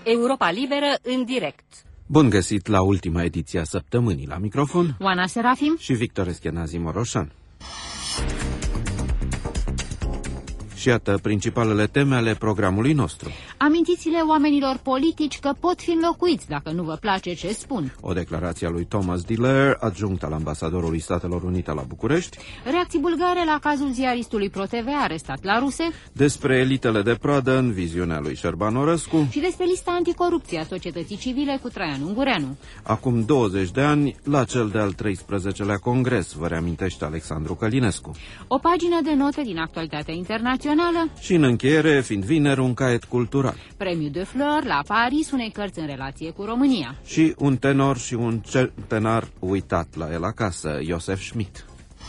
Europa Liberă în direct. Bun găsit la ultima ediție a săptămânii. La microfon Oana Serafim și Victor Eschenazi Moroșan. Și iată principalele teme ale programului nostru. Amintiți-le oamenilor politici că pot fi înlocuiți dacă nu vă place ce spun. O declarație a lui Thomas Diller, adjunct al ambasadorului Statelor Unite la București. Reacții bulgare la cazul ziaristului ProTV arestat la ruse. Despre elitele de pradă în viziunea lui Șerban Orăscu. Și despre lista anticorupție a societății civile cu Traian Ungureanu. Acum 20 de ani, la cel de-al 13-lea congres, vă reamintește Alexandru Călinescu. O pagină de note din actualitatea internațională. Și în încheiere, fiind vineri, un caiet cultural. Premiul de Fleur la Paris, unei cărți în relație cu România. Și un tenor și un centenar uitat la el acasă, Iosef Schmidt.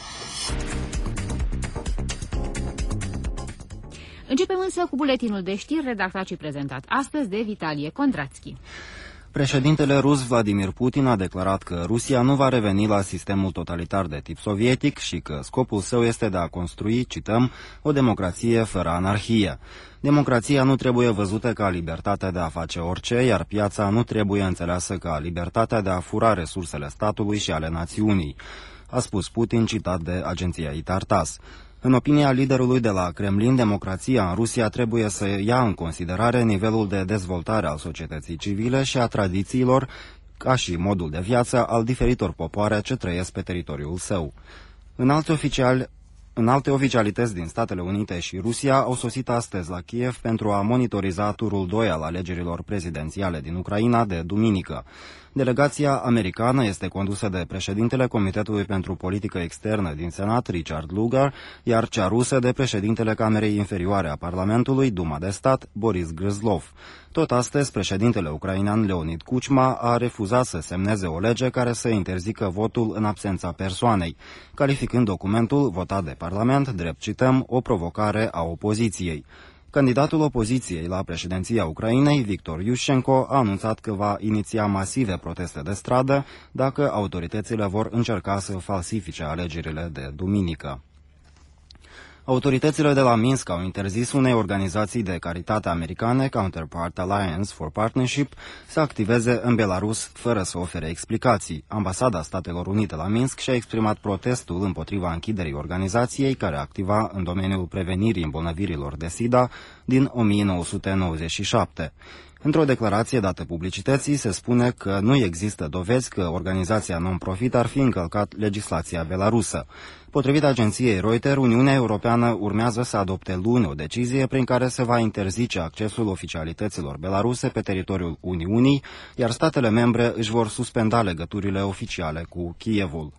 Începem însă cu buletinul de știri redactat și prezentat astăzi de Vitalie Kondrațchi. Președintele rus Vladimir Putin a declarat că Rusia nu va reveni la sistemul totalitar de tip sovietic și că scopul său este de a construi, cităm, o democrație fără anarhie. Democrația nu trebuie văzută ca libertatea de a face orice, iar piața nu trebuie înțeleasă ca libertatea de a fura resursele statului și ale națiunii, a spus Putin, citat de agenția ITAR-TASS. În opinia liderului de la Kremlin, democrația în Rusia trebuie să ia în considerare nivelul de dezvoltare al societății civile și a tradițiilor, ca și modul de viață al diferitor popoare ce trăiesc pe teritoriul său. Înalte oficialități din Statele Unite și Rusia au sosit astăzi la Kiev pentru a monitoriza turul 2 al alegerilor prezidențiale din Ucraina de duminică. Delegația americană este condusă de președintele Comitetului pentru Politică Externă din Senat, Richard Lugar, iar cea rusă de președintele Camerei Inferioare a Parlamentului, Duma de Stat, Boris Gryzlov. Tot astăzi, președintele ucrainean Leonid Kuchma a refuzat să semneze o lege care să interzică votul în absența persoanei, calificând documentul votat de Parlament drept, cităm, o provocare a opoziției. Candidatul opoziției la președinția Ucrainei, Victor Yushchenko, a anunțat că va iniția masive proteste de stradă dacă autoritățile vor încerca să falsifice alegerile de duminică. Autoritățile de la Minsk au interzis unei organizații de caritate americane, Counterpart Alliance for Partnership, să activeze în Belarus fără să ofere explicații. Ambasada Statelor Unite la Minsk și-a exprimat protestul împotriva închiderii organizației care activa în domeniul prevenirii îmbolnăvirilor de SIDA din 1997. Într-o declarație dată publicității se spune că nu există dovezi că organizația non-profit ar fi încălcat legislația belarusă. Potrivit agenției Reuters, Uniunea Europeană urmează să adopte luni o decizie prin care se va interzice accesul oficialităților belaruse pe teritoriul Uniunii, iar statele membre își vor suspenda legăturile oficiale cu Kievul.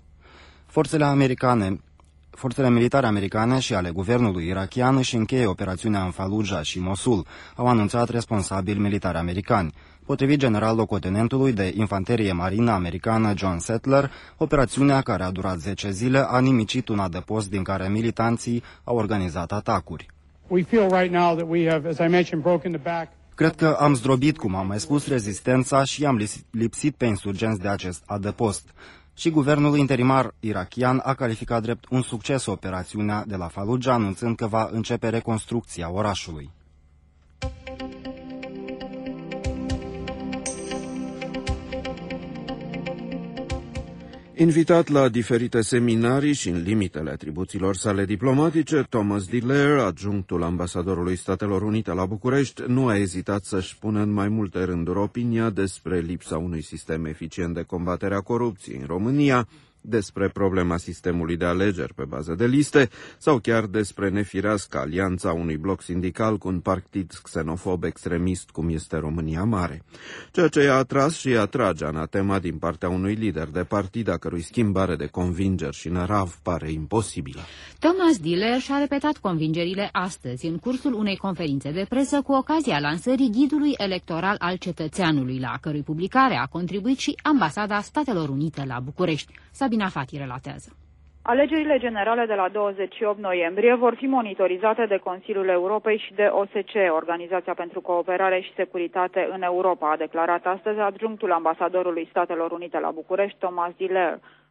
Forțele militare americane și ale guvernului irakian își încheie operațiunea în Fallujah și Mosul, au anunțat responsabili militari americani. Potrivit general-locotenentului de infanterie marină americană John Settler, operațiunea, care a durat 10 zile, a nimicit un adăpost din care militanții au organizat atacuri. Cred că am zdrobit, cum am mai spus, rezistența și am lipsit pe insurgenți de acest adăpost. Și guvernul interimar irakian a calificat drept un succes operațiunea de la Fallujah, anunțând că va începe reconstrucția orașului. Invitat la diferite seminarii și în limitele atribuțiilor sale diplomatice, Thomas Diller, adjunctul ambasadorului Statelor Unite la București, nu a ezitat să-și pună în mai multe rânduri opinia despre lipsa unui sistem eficient de combatere a corupției în România, despre problema sistemului de alegeri pe bază de liste sau chiar despre nefirească alianța unui bloc sindical cu un partid xenofob extremist cum este România Mare. Ceea ce i-a atras și atrage anatema din partea unui lider de partid a cărui schimbare de convingeri și nărav pare imposibilă. Thomas Diller și-a repetat convingerile astăzi în cursul unei conferințe de presă cu ocazia lansării ghidului electoral al cetățeanului, la cărui publicare a contribuit și Ambasada Statelor Unite la București. Sabina Fati relatează. Alegerile generale de la 28 noiembrie vor fi monitorizate de Consiliul Europei și de OSCE, Organizația pentru Cooperare și Securitate în Europa, a declarat astăzi adjunctul ambasadorului Statelor Unite la București, Thomas Diller.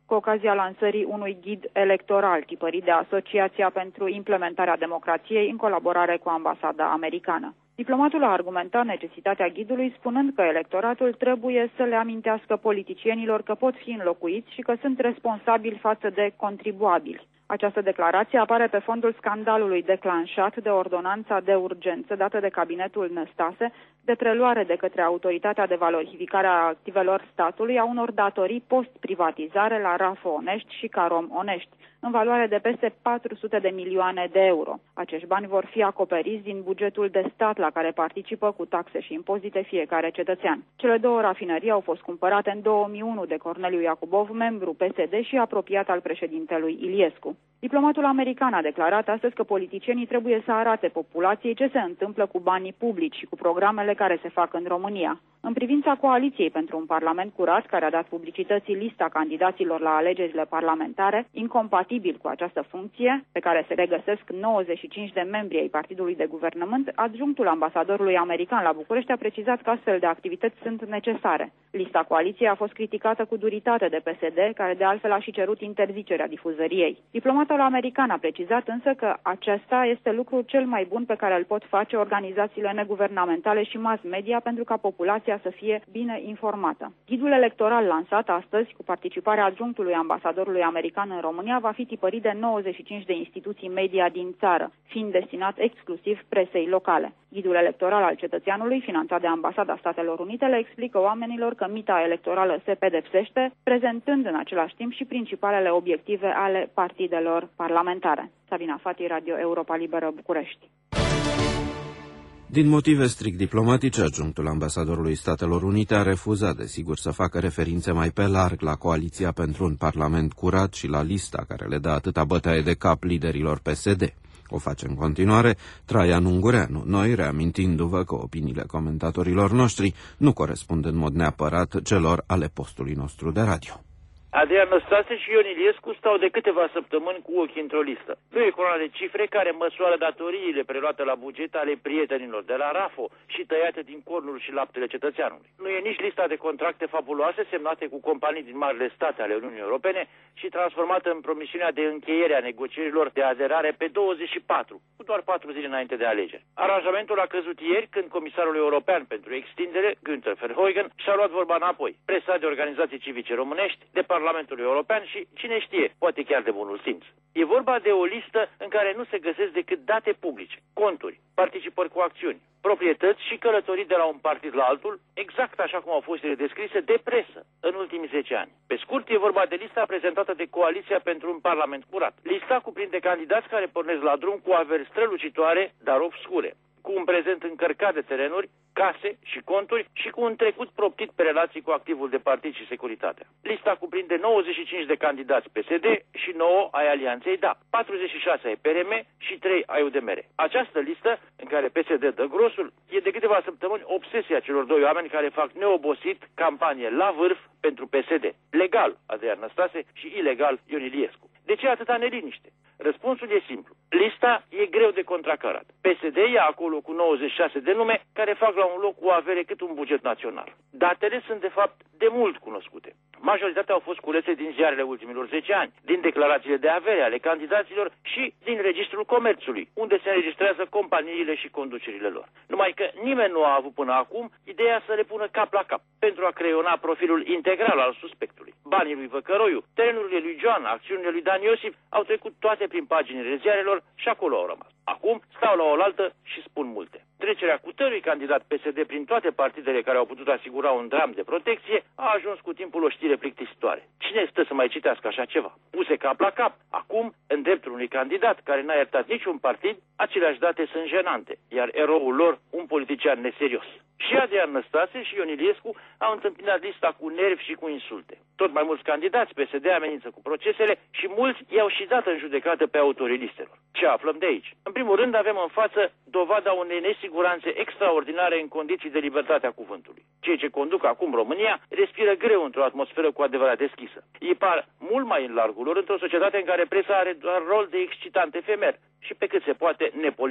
cu ocazia lansării unui ghid electoral tipărit de Asociația pentru Implementarea Democrației în colaborare cu ambasada americană. Diplomatul a argumentat necesitatea ghidului spunând că electoratul trebuie să le amintească politicienilor că pot fi înlocuiți și că sunt responsabili față de contribuabili. Această declarație apare pe fondul scandalului declanșat de ordonanța de urgență dată de cabinetul Năstase de preluare de către Autoritatea de Valorificare a Activelor Statului a unor datorii post-privatizare la Rafo Onești și Carom Onești, în valoare de peste 400 de milioane de euro. Acești bani vor fi acoperiți din bugetul de stat la care participă cu taxe și impozite fiecare cetățean. Cele două rafinării au fost cumpărate în 2001 de Corneliu Iacubov, membru PSD și apropiat al președintelui Iliescu. Diplomatul american a declarat astăzi că politicienii trebuie să arate populației ce se întâmplă cu banii publici și cu programele care se fac în România. În privința coaliției pentru un parlament curat, care a dat publicității lista candidaților la alegerile parlamentare, incompatibil cu această funcție, pe care se regăsesc 95 de membri ai partidului de guvernământ, adjunctul ambasadorului american la București a precizat că astfel de activități sunt necesare. Lista coaliției a fost criticată cu duritate de PSD, care de altfel a și cerut interzicerea difuzării ei. Diplomatul american a precizat însă că acesta este lucrul cel mai bun pe care îl pot face organizațiile neguvernamentale și mass media pentru ca populația să fie bine informată. Ghidul electoral lansat astăzi, cu participarea adjunctului ambasadorului american în România, va fi tipărit de 95 de instituții media din țară, fiind destinat exclusiv presei locale. Ghidul electoral al cetățeanului, finanțat de Ambasada Statelor Unite, le explică oamenilor că mita electorală se pedepsește, prezentând în același timp și principalele obiective ale partidelor parlamentare. Sabina Fati, Radio Europa Liberă, București. Din motive strict diplomatice, adjunctul ambasadorului Statelor Unite a refuzat, desigur, să facă referințe mai pe larg la coaliția pentru un parlament curat și la lista care le dă atâta bătaie de cap liderilor PSD. O face în continuare Traian Ungureanu, noi reamintindu-vă că opiniile comentatorilor noștri nu corespund în mod neapărat celor ale postului nostru de radio. Adrian Năstase și Ion Iliescu stau de câteva săptămâni cu ochii într-o listă. Nu e coloana de cifre care măsoară datoriile preluate la buget ale prietenilor de la Rafo și tăiate din cornul și laptele cetățeanului. Nu e nici lista de contracte fabuloase semnate cu companii din marile state ale Uniunii Europene și transformată în promisiunea de încheiere a negocierilor de aderare pe 24, cu doar 4 zile înainte de alegeri. Aranjamentul a căzut ieri când comisarul european pentru extindere, Günther Verheugen, și-a luat vorba înapoi, presat de organizații civice românești, de Parlamentul European și, cine știe, poate chiar de bunul simț. E vorba de o listă în care nu se găsesc decât date publice, conturi, participări cu acțiuni, proprietăți și călătorii de la un partid la altul, exact așa cum au fost ele descrise de presă în ultimii 10 ani. Pe scurt, e vorba de lista prezentată de Coaliția pentru un Parlament Curat. Lista cuprinde candidați care pornesc la drum cu averi strălucitoare, dar obscure, cu un prezent încărcat de terenuri, case și conturi și cu un trecut proptit pe relații cu activul de partid și securitatea. Lista cuprinde 95 de candidați PSD și 9 ai Alianței DA, 46 ai PRM și 3 ai UDMR. Această listă, în care PSD dă grosul, e de câteva săptămâni obsesia celor doi oameni care fac neobosit campanie la vârf pentru PSD. Legal, Adrian Năstase, și ilegal, Ion Iliescu. De ce atâta neliniște? Răspunsul e simplu. Lista e greu de contracarat. PSD ia acolo cu 96 de nume care fac la un loc cu avere cât un buget național. Datele sunt de fapt de mult cunoscute. Majoritatea au fost culese din ziarele ultimilor 10 ani, din declarațiile de avere ale candidaților și din Registrul Comerțului, unde se înregistrează companiile și conducerile lor. Numai că nimeni nu a avut până acum ideea să le pună cap la cap pentru a creiona profilul integral al suspectului. Banii lui Văcăroiu, terenurile lui Joan, acțiunile lui Dan Iosif au trecut toate prin paginile ziarelor și acolo au rămas. Acum stau la oaltă și spun multe. Trecerea cutărui candidat PSD prin toate partidele care au putut asigura un dram de protecție a ajuns cu timpul o știre plictisitoare. Cine stă să mai citească așa ceva? Puse cap la cap. Acum, în dreptul unui candidat care n-a iertat niciun partid, aceleași date sunt jenante, iar eroul lor un politician neserios. Și Adrian Năstase și Ion Iliescu au întâmpinat lista cu nervi și cu insulte. Tot mai mulți candidați PSD amenință cu procesele și mulți i-au și dat în judecată pe autorii listelor. Ce aflăm de aici? În primul rând avem în față dovada unei nesiguranțe extraordinare în condiții de libertate a cuvântului. Cei ce conduc acum România respiră greu într-o atmosferă cu adevărat deschisă. Ei par mult mai în largul lor într-o societate în care presa are doar rol de excitant efemer și pe cât se poate nepolitic.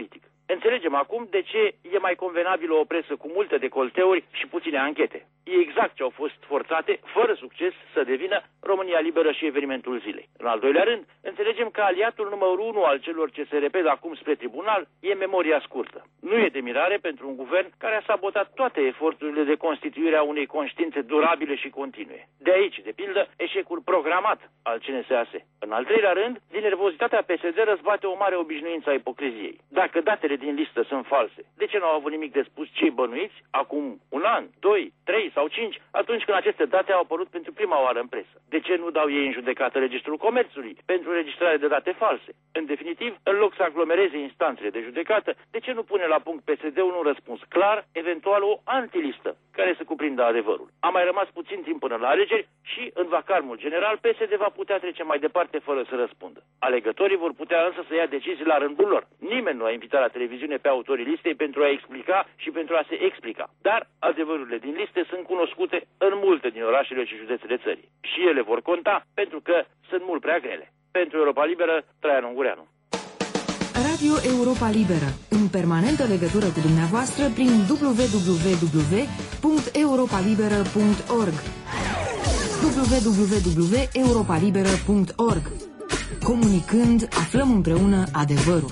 Înțelegem acum de ce e mai convenabilă o presă cu multe decolteuri și puține anchete. E exact ce au fost forțate, fără succes, să devină România Liberă și Evenimentul Zilei. În al doilea rând, înțelegem că aliatul numărul 1 al celor ce se repede acum spre tribunal e memoria scurtă. Nu e de mirare pentru un guvern care a sabotat toate eforturile de constituire a unei conștiințe durabile și continue. De aici, de pildă, eșecul programat al CNSAS. În al treilea rând, din nervozitatea PSD răzbate o mare obișnuință a ipocriziei. Dacă datele din listă sunt false, de ce nu au avut nimic de spus cei bănuiți acum un an, 2, 3 sau 5, atunci când aceste date au apărut pentru prima oară în presă? De ce nu dau ei în judecată Registrul Comerțului pentru registrare de date false? În definitiv, în loc să aglomereze instanțele de judecată, de ce nu pune la punct PSD-ul un răspuns clar, eventual o antilistă, care să cuprindă adevărul? A mai rămas puțin timp până la alegeri și, în vacarmul general, PSD va putea trece mai departe fără să răspundă. Alegătorii vor putea însă să ia decizii la rândul lor. Nimeni nu a invitat la televiziune pe autorii listei pentru a explica și pentru a se explica. Dar adevărurile din liste sunt cunoscute în multe din orașele și județele țării. Și ele vor conta pentru că sunt mult prea grele. Pentru Europa Liberă, Traian Ungureanu. Radio Europa Liberă, în permanentă legătură cu dumneavoastră prin www.europalibera.org www.europalibera.org. Comunicând, aflăm împreună adevărul.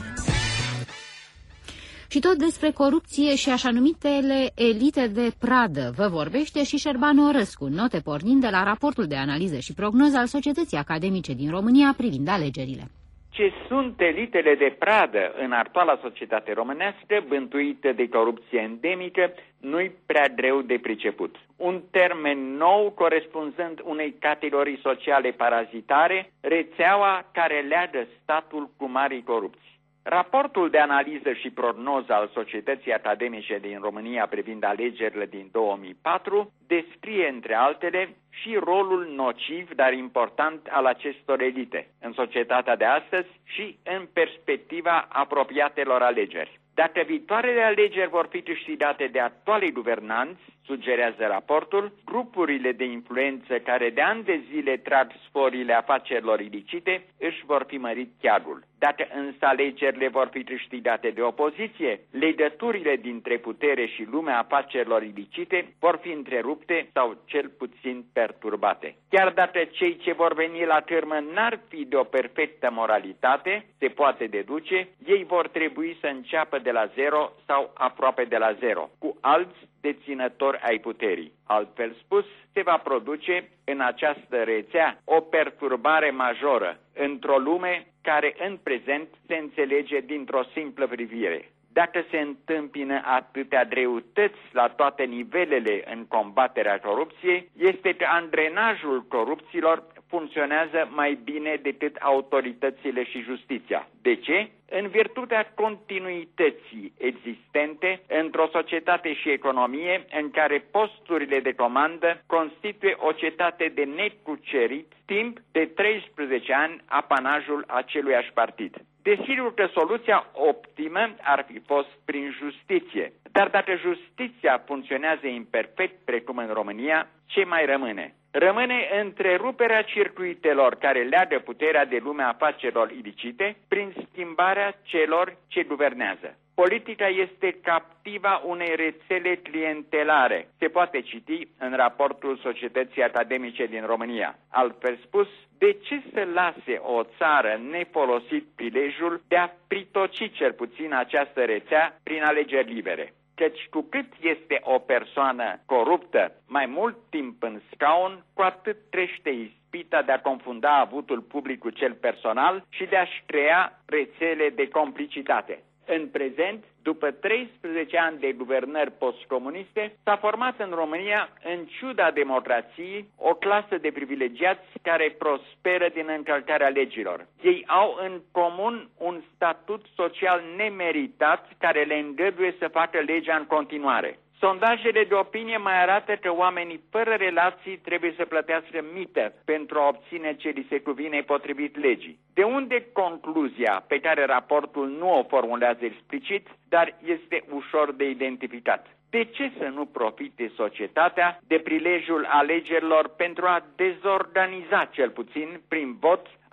Și tot despre corupție și așa numitele elite de pradă vă vorbește și Șerban Orăscu, note pornind de la raportul de analiză și prognoză al Societății Academice din România privind alegerile. Ce sunt elitele de pradă în actuala societate românească, bântuită de corupție endemică, nu-i prea greu de priceput. Un termen nou corespunzând unei categorii sociale parazitare, rețeaua care leagă statul cu marii corupții. Raportul de analiză și prognoză al Societății Academice din România privind alegerile din 2004 descrie, între altele, și rolul nociv, dar important, al acestor elite în societatea de astăzi și în perspectiva apropiatelor alegeri. Dacă viitoarele alegeri vor fi câștigate de actualii guvernanți, sugerează raportul, grupurile de influență care de ani de zile trag sporile afacerilor ilicite își vor fi mărit chiarul. Dacă însă alegerile vor fi câștigate de opoziție, legăturile dintre putere și lumea afacerilor ilicite vor fi întrerupte sau cel puțin perturbate. Chiar dacă cei ce vor veni la cârmă n-ar fi de o perfectă moralitate, se poate deduce, ei vor trebui să înceapă de la zero sau aproape de la zero, cu alți deținători ai puterii. Altfel spus, se va produce în această rețea o perturbare majoră într-o lume care în prezent se înțelege dintr-o simplă privire. Dacă se întâmpină atâtea greutăți la toate nivelele în combaterea corupției, este că angrenajul corupților funcționează mai bine decât autoritățile și justiția. De ce? În virtutea continuității existente într-o societate și economie în care posturile de comandă constituie o cetate de necucerit timp de 13 ani apanajul aceluiași partid. Desigur că soluția optimă ar fi fost prin justiție, dar dacă justiția funcționează imperfect precum în România, ce mai rămâne? Rămâne întreruperea circuitelor care leagă puterea de lumea afacerilor ilicite prin schimbarea celor ce guvernează. Politica este captiva unei rețele clientelare. Se poate citi în raportul Societății Academice din România. Altfel spus, de ce să lase o țară nefolosit prilejul de a pritoci cel puțin această rețea prin alegeri libere? Căci cu cât este o persoană coruptă mai mult timp în scaun, cu atât crește ispita de a confunda avutul public cu cel personal și de a-și crea rețele de complicitate. În prezent, după 13 ani de guvernări postcomuniste, s-a format în România, în ciuda democrației, o clasă de privilegiați care prosperă din încălcarea legilor. Ei au în comun un statut social nemeritat care le îngăduie să facă legea în continuare. Sondajele de opinie mai arată că oamenii fără relații trebuie să plătească mită pentru a obține ce li se cuvine potrivit legii. De unde concluzia pe care raportul nu o formulează explicit, dar este ușor de identificat? De ce să nu profite societatea de prilejul alegerilor pentru a dezorganiza cel puțin prin vot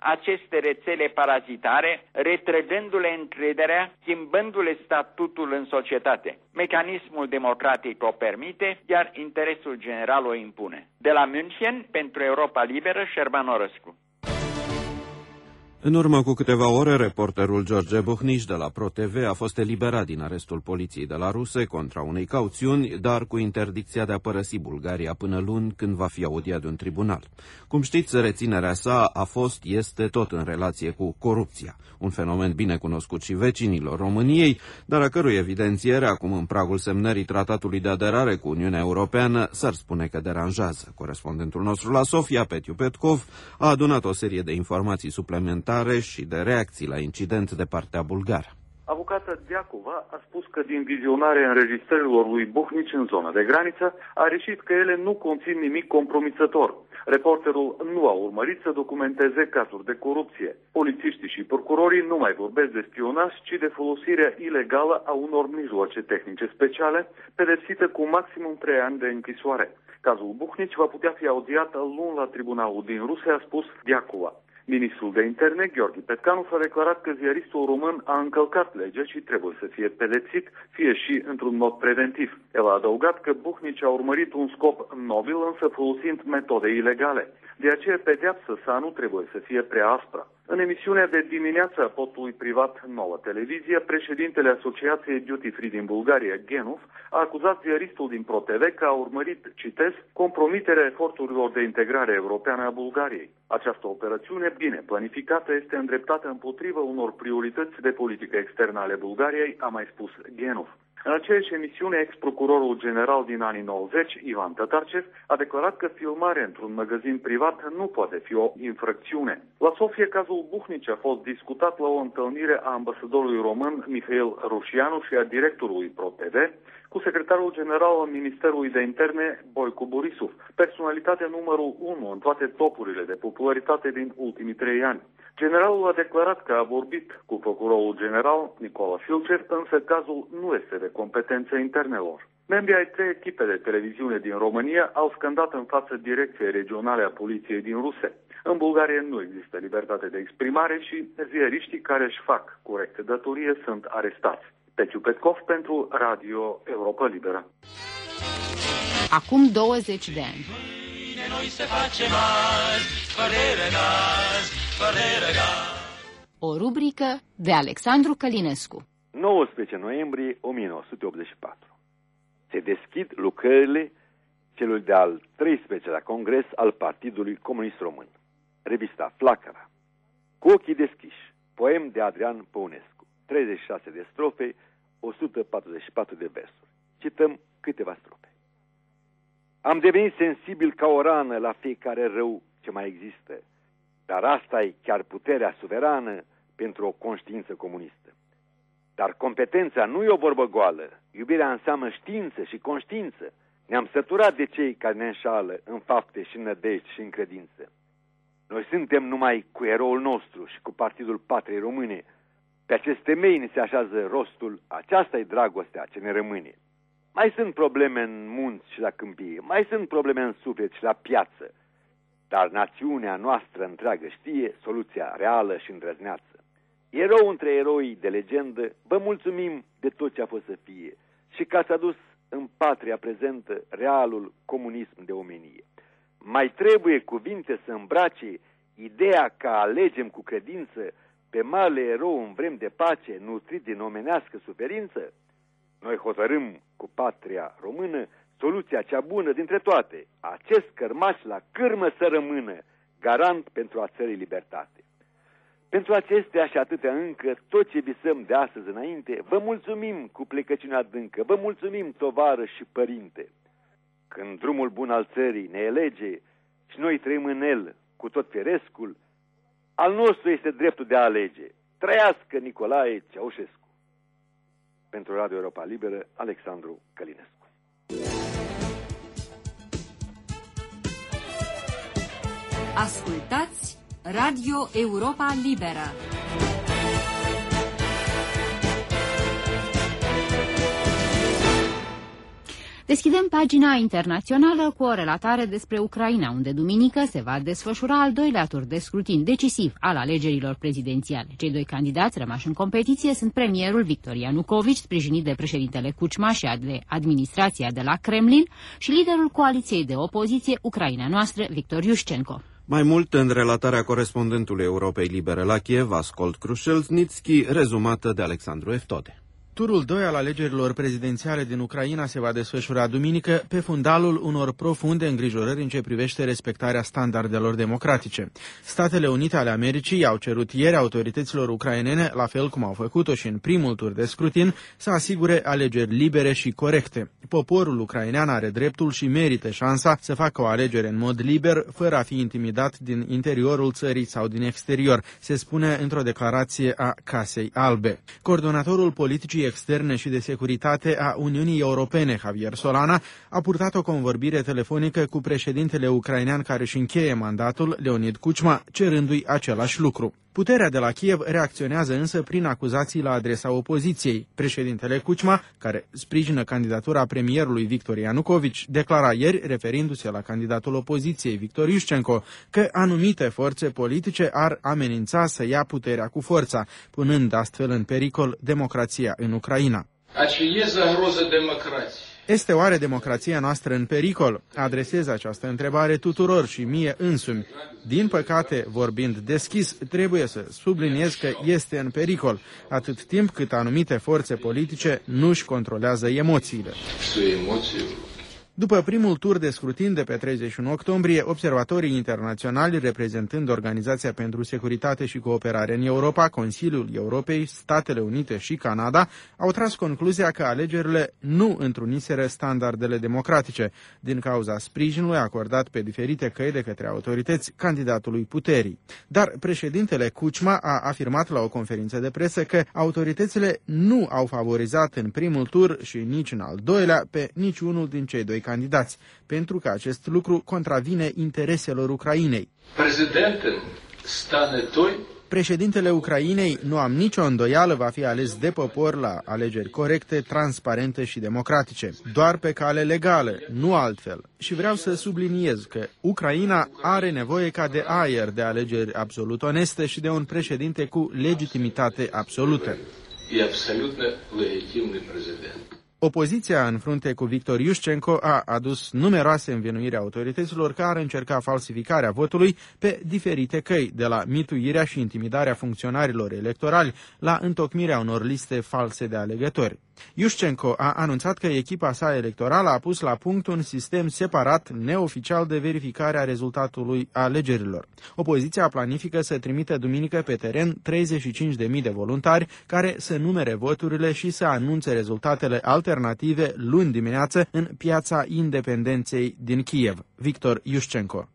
aceste rețele parazitare, retrăgându-le încrederea, schimbându-le statutul în societate. Mecanismul democratic o permite, iar interesul general o impune. De la München, pentru Europa Liberă, Șerban Orăscu. În urmă cu câteva ore, reporterul George Buhniș de la ProTV a fost eliberat din arestul poliției de la Ruse contra unei cauțiuni, dar cu interdicția de a părăsi Bulgaria până luni, când va fi audiat de un tribunal. Cum știți, reținerea sa este tot în relație cu corupția, un fenomen bine cunoscut și vecinilor României, dar a cărui evidențiere, acum în pragul semnării tratatului de aderare cu Uniunea Europeană, s-ar spune că deranjează. Corespondentul nostru la Sofia, Petiu Petkov, a adunat o serie de informații suplimentare și de reacții la incident de partea bulgară. Avocata Diacova a spus că din vizionarea înregistrărilor lui Buhnici în zona de graniță a reșit că ele nu conțin nimic compromițător. Reporterul nu a urmărit să documenteze cazuri de corupție. Polițiștii și procurorii nu mai vorbesc de spionaj, ci de folosirea ilegală a unor mijloace tehnice speciale, pedepsită cu maximum 3 ani de închisoare. Cazul Buhnici va putea fi audiat luni la tribunalul din Rusia, a spus Diacova. Ministrul de Interne, Gheorghe Petcanu, a declarat că ziaristul român a încălcat legea și trebuie să fie pedepsit, fie și într-un mod preventiv. El a adăugat că Buhnici a urmărit un scop nobil, însă folosind metode ilegale. De aceea, pedeapsa sa nu trebuie să fie prea aspră. În emisiunea de dimineață a postului privat Nouă Televizie, președintele Asociației Duty Free din Bulgaria, Genov, a acuzat ziaristul din ProTV că a urmărit, citez, compromiterea eforturilor de integrare europeană a Bulgariei. Această operațiune, bine planificată, este îndreptată împotriva unor priorități de politică externă ale Bulgariei, a mai spus Genov. În aceeași emisiune, ex-procurorul general din anii 90, Ivan Tatarcev, a declarat că filmarea într-un magazin privat nu poate fi o infracțiune. La Sofia, cazul Buhnici a fost discutat la o întâlnire a ambasadorului român Mihail Rușianu și a directorului ProTV cu secretarul general al Ministerului de Interne Boicu Borisov, personalitatea numărul 1 în toate topurile de popularitate din ultimii 3 ani. Generalul a declarat că a vorbit cu procurorul general Nicola Filcer, însă cazul nu este de competență internelor. Membrii ai 3 echipe de televiziune din România au scandat în fața Direcției Regionale a Poliției din Ruse. În Bulgaria nu există libertate de exprimare și ziariștii care își fac corecte datorie sunt arestați. Petiu Petkov pentru Radio Europa Liberă. Acum 20 de ani. O rubrică de Alexandru Călinescu. 19 noiembrie 1984. Se deschid lucrările celui de-al 13-lea congres al Partidului Comunist Român. Revista Flacăra. Cu ochii deschiși. Poem de Adrian Păunescu. 36 de strofe, 144 de versuri. Cităm câteva strofe. Am devenit sensibil ca o rană la fiecare rău ce mai există, dar asta e chiar puterea suverană pentru o conștiință comunistă. Dar competența nu e o vorbă goală, iubirea înseamnă știință și conștiință. Ne-am săturat de cei care ne înșală în fapte și în nădejde și în credință. Noi suntem numai cu eroul nostru și cu Partidul Patriei Române. Pe aceste temei ne se așează rostul, aceasta-i dragostea ce ne rămâne. Mai sunt probleme în munți și la câmpie, mai sunt probleme în suflet și la piață, dar națiunea noastră întreagă știe soluția reală și îndrăzneață. Erou între eroi de legendă, vă mulțumim de tot ce a fost să fie și că ați adus în patria prezentă realul comunism de omenie. Mai trebuie cuvinte să îmbrace ideea că alegem cu credință pe marele erou în vrem de pace, nutrit din omenească suferință? Noi hotărâm cu patria română soluția cea bună dintre toate. Acest cărmaș la cârmă să rămână, garant pentru a țării libertate. Pentru acestea și atâtea încă, tot ce visăm de astăzi înainte, vă mulțumim cu plecăciune adâncă, vă mulțumim, tovară și părinte. Când drumul bun al țării ne elege și noi trăim în el cu tot firescul, al nostru este dreptul de a alege. Trăiască Nicolae Ceaușescu. Pentru Radio Europa Liberă, Alexandru Călinescu. Ascultați Radio Europa Liberă. Deschidem pagina internațională cu o relatare despre Ucraina, unde duminică se va desfășura al doilea tur de scrutin decisiv al alegerilor prezidențiale. Cei doi candidați rămași în competiție sunt premierul Victor Ianukovici, sprijinit de președintele Kuchma și de administrația de la Kremlin, și liderul coaliției de opoziție Ucraina Noastră, Victor Yushchenko. Mai mult în relatarea corespondentului Europei Libere la Kiev, Ascolt Krușelznitski, rezumată de Alexandru Eftode. Turul 2 al alegerilor prezidențiale din Ucraina se va desfășura duminică pe fundalul unor profunde îngrijorări în ce privește respectarea standardelor democratice. Statele Unite ale Americii au cerut ieri autorităților ucrainene, la fel cum au făcut-o și în primul tur de scrutin, să asigure alegeri libere și corecte. Poporul ucrainean are dreptul și merită șansa să facă o alegere în mod liber, fără a fi intimidat din interiorul țării sau din exterior, se spune într-o declarație a Casei Albe. Coordonatorul politicii externe și de securitate a Uniunii Europene, Javier Solana, a purtat o convorbire telefonică cu președintele ucrainean care își încheie mandatul, Leonid Kuchma, cerându-i același lucru. Puterea de la Kiev reacționează însă prin acuzații la adresa opoziției. Președintele Kuchma, care sprijină candidatura premierului Victor Ianukovici, declara ieri, referindu-se la candidatul opoziției Victor Yushchenko, că anumite forțe politice ar amenința să ia puterea cu forța, punând astfel în pericol democrația în Ucraina. Este oare democrația noastră în pericol? Adresez această întrebare tuturor și mie însumi. Din păcate, vorbind deschis, trebuie să subliniez că este în pericol, atât timp cât anumite forțe politice nu își controlează emoțiile. După primul tur de scrutin de pe 31 octombrie, observatorii internaționali, reprezentând Organizația pentru Securitate și Cooperare în Europa, Consiliul Europei, Statele Unite și Canada, au tras concluzia că alegerile nu întruniseră standardele democratice, din cauza sprijinului acordat pe diferite căi de către autorități candidatului puterii. Dar președintele Kuchma a afirmat la o conferință de presă că autoritățile nu au favorizat în primul tur și nici în al doilea pe niciunul din cei doi candidați, pentru că acest lucru contravine intereselor Ucrainei. Președintele Ucrainei, nu am nicio îndoială, va fi ales de popor la alegeri corecte, transparente și democratice, doar pe cale legală, nu altfel. Și vreau să subliniez că Ucraina are nevoie ca de aer de alegeri absolut oneste și de un președinte cu legitimitate absolută. Opoziția în frunte cu Victor Yushchenko a adus numeroase învinuiri autorităților care ar încerca falsificarea votului pe diferite căi, de la mituirea și intimidarea funcționarilor electorali la întocmirea unor liste false de alegători. Yushchenko a anunțat că echipa sa electorală a pus la punct un sistem separat, neoficial, de verificare a rezultatului alegerilor. Opoziția planifică să trimită duminică pe teren 35.000 de voluntari care să numere voturile și să anunțe rezultatele alternative luni dimineață în Piața Independenței din Kiev. Victor Yushchenko.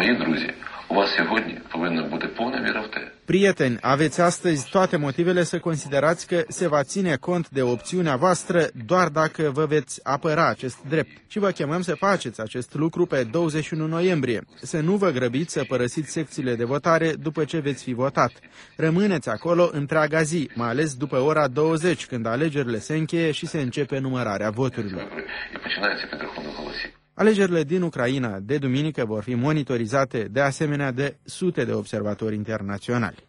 Prieteni, aveți astăzi toate motivele să considerați că se va ține cont de opțiunea voastră doar dacă vă veți apăra acest drept. Și vă chemăm să faceți acest lucru pe 21 noiembrie. Să nu vă grăbiți să părăsiți secțiile de votare după ce veți fi votat. Rămâneți acolo întreaga zi, mai ales după ora 20, când alegerile se încheie și se începe numărarea voturilor. Alegerile din Ucraina de duminică vor fi monitorizate de asemenea de sute de observatori internaționali.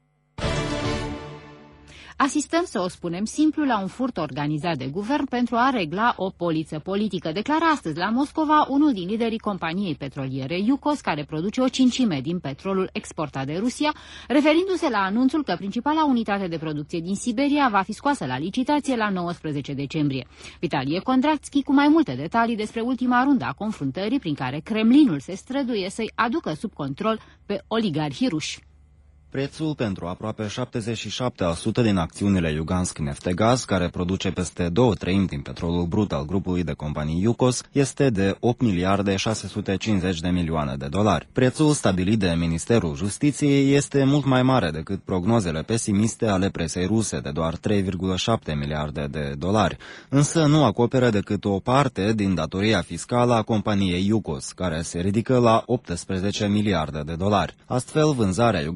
Asistăm, să o spunem simplu, la un furt organizat de guvern pentru a regla o poliță politică, declara astăzi la Moscova unul din liderii companiei petroliere Yukos, care produce o cincime din petrolul exportat de Rusia, referindu-se la anunțul că principala unitate de producție din Siberia va fi scoasă la licitație la 19 decembrie. Vitalie Kondratski cu mai multe detalii despre ultima rundă a confruntării prin care Kremlinul se străduie să-i aducă sub control pe oligarhii ruși. Prețul pentru aproape 77% din acțiunile Lugansk Neftegaz, care produce peste 2/3 din petrolul brut al grupului de companii Yukos, este de 8 miliarde 650 de milioane de dolari. Prețul stabilit de Ministerul Justiției este mult mai mare decât prognozele pesimiste ale presei ruse de doar 3,7 miliarde de dolari, însă nu acoperă decât o parte din datoria fiscală a companiei Yukos, care se ridică la 18 miliarde de dolari. Astfel, vânzarea Lugansk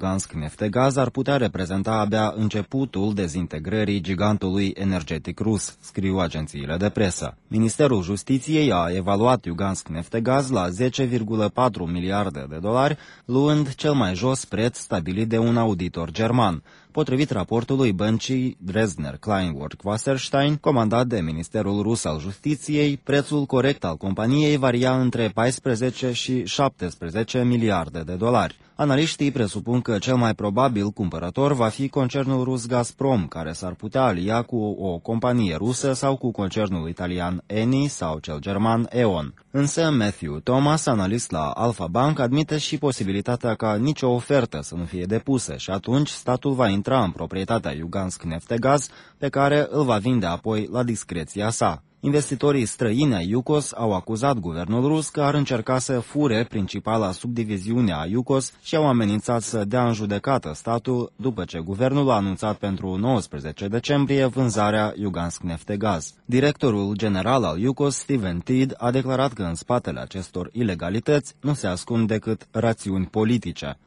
Neftegaz ar putea reprezenta abia începutul dezintegrării gigantului energetic rus, scriu agențiile de presă. Ministerul Justiției a evaluat Lugansk Neftegaz la 10,4 miliarde de dolari, luând cel mai jos preț stabilit de un auditor german. Potrivit raportului băncii Dresdner Kleinworth Wasserstein, comandat de Ministerul Rus al Justiției, prețul corect al companiei varia între 14 și 17 miliarde de dolari. Analiștii presupun că cel mai probabil cumpărător va fi concernul rus Gazprom, care s-ar putea alia cu o companie rusă sau cu concernul italian Eni sau cel german E.ON. Însă Matthew Thomas, analist la Alpha Bank, admite și posibilitatea ca nicio ofertă să nu fie depusă și atunci statul va intra în proprietatea Lugansk Neftegaz, pe care îl va vinde apoi la discreția sa. Investitorii străini ai Iukos au acuzat guvernul rus că ar încerca să fure principala subdiviziune a Iukos și au amenințat să dea în judecată statul după ce guvernul a anunțat pentru 19 decembrie vânzarea Lugansk Neftegaz. Directorul general al Iukos, Steven Tidd, a declarat că în spatele acestor ilegalități nu se ascund decât rațiuni politice.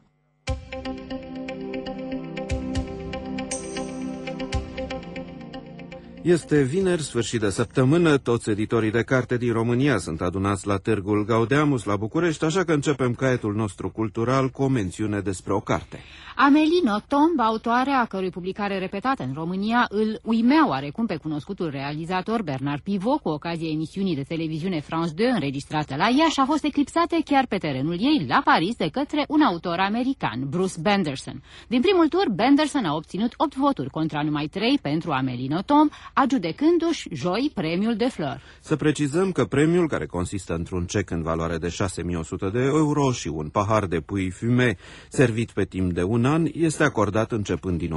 Este vineri, sfârșit de săptămână, toți editorii de carte din România sunt adunați la Târgul Gaudeamus la București, așa că începem caietul nostru cultural cu o mențiune despre o carte. Amélie Nothomb, autoarea a cărui publicare repetată în România îl uimea oarecum pe cunoscutul realizator Bernard Pivot cu ocazia emisiunii de televiziune France 2 înregistrată la Iași, a fost eclipsată chiar pe terenul ei, la Paris, de către un autor american, Bruce Benderson. Din primul tur, Benderson a obținut 8 voturi contra numai 3 pentru Amélie Nothomb, adjudecându-și joi premiul de Fleur. Să precizăm că premiul, care consistă într-un cec în valoare de 6.100 de euro și un pahar de puii fume servit pe timp de un an, este acordat începând din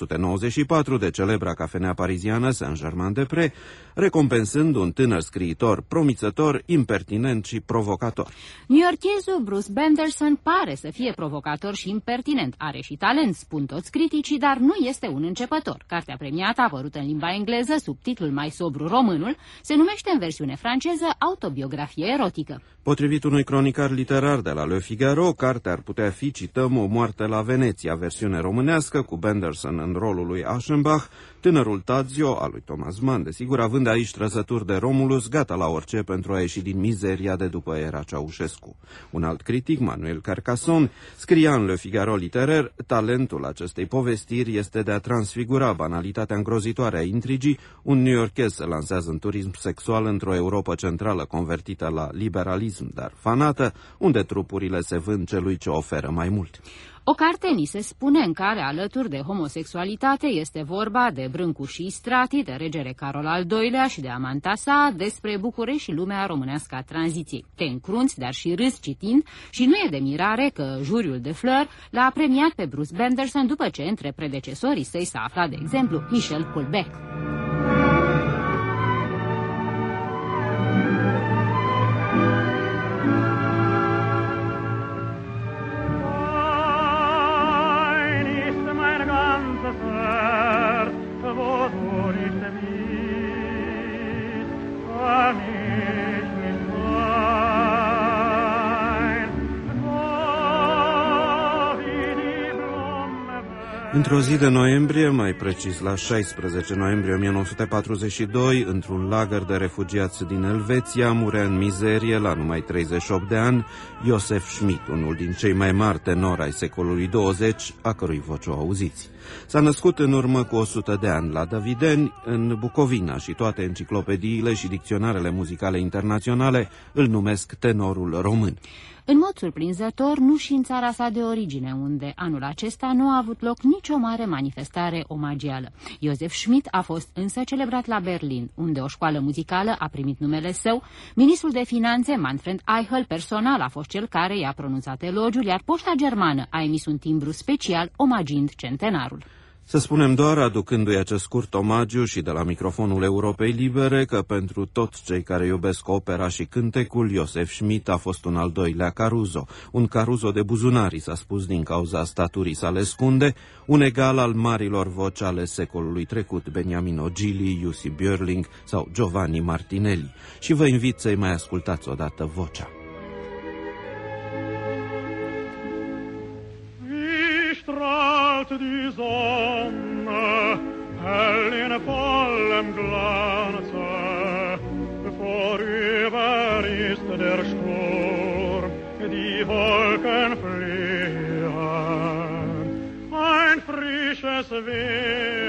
1994 de celebra cafenea pariziană Saint-Germain-des-Prés, recompensând un tânăr scriitor promițător, impertinent și provocator. New-yorkezul Bruce Benderson pare să fie provocator și impertinent. Are și talent, spun toți criticii, dar nu este un începător. Cartea premiată, apărută în limba engleză sub titlul mai sobru Românul, se numește în versiune franceză Autobiografie erotică. Potrivit unui cronicar literar de la Le Figaro, cartea ar putea fi, cităm, O moarte la Veneția, versiune românească, cu Benderson în rolul lui Aschenbach, tânărul Tadzio, al lui Thomas Mann, desigur, având aici trăsături de Romulus, gata la orice pentru a ieși din mizeria de după era Ceaușescu. Un alt critic, Manuel Carcassonne, scria în Le Figaro literar: talentul acestei povestiri este de a transfigura banalitatea îngrozitoare a intrigii. Un new-yorkez se lansează în turism sexual într-o Europa centrală convertită la liberalism, dar fanată, unde trupurile se vând celui ce oferă mai mult. O carte, ni se spune, în care, alături de homosexualitate, este vorba de Brâncu și Istrati, de regele Carol al II-lea și de amanta sa, despre București și lumea românească a tranziției. Te încrunți, dar și râzi citind, și nu e de mirare că juriul de Fleur l-a premiat pe Bruce Benderson după ce între predecesorii săi s-a aflat, de exemplu, Michel Houellebecq. Într-o zi de noiembrie, mai precis la 16 noiembrie 1942, într-un lagăr de refugiați din Elveția, murea în mizerie la numai 38 de ani Josef Schmidt, unul din cei mai mari tenori ai secolului 20, a cărui voce o auziți. S-a născut în urmă cu 100 de ani la Davideni, în Bucovina, și toate enciclopediile și dicționarele muzicale internaționale îl numesc tenorul român. În mod surprinzător, nu și în țara sa de origine, unde anul acesta nu a avut loc nicio mare manifestare omagială. Josef Schmidt a fost însă celebrat la Berlin, unde o școală muzicală a primit numele său. Ministrul de Finanțe, Manfred Eichel, personal a fost cel care i-a pronunțat elogiul, iar poșta germană a emis un timbru special omagiind centenarul. Să spunem doar, aducându-i acest scurt omagiu și de la microfonul Europei Libere, că pentru toți cei care iubesc opera și cântecul, Josef Schmidt a fost un al doilea Caruso. Un Caruso de buzunari, s-a spus, din cauza staturii sale scunde, un egal al marilor voci ale secolului trecut, Beniamino Gili, Jussi Björling sau Giovanni Martinelli. Și vă invit să-i mai ascultați odată vocea. kommt die Sonne, hell in vollem Glanze, vorüber ist der Sturm, die Wolken fliehen, ein frisches Wind